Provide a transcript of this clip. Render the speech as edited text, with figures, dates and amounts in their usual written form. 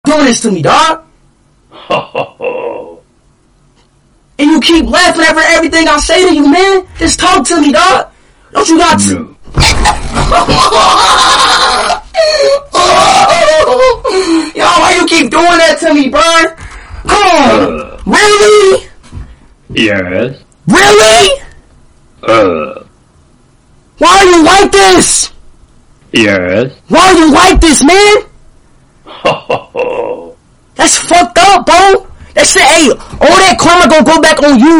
doing this to me, dog. And you keep laughing at everything I say to you, man. Just talk to me, dog. Don't you got to? No. Yo, why you keep doing that to me, bro? Come on. Really? Yes. Really? Why are you like this? Yes. Why are you like this, man? That's fucked up, bro. That shit, hey, all that karma gonna go back on you.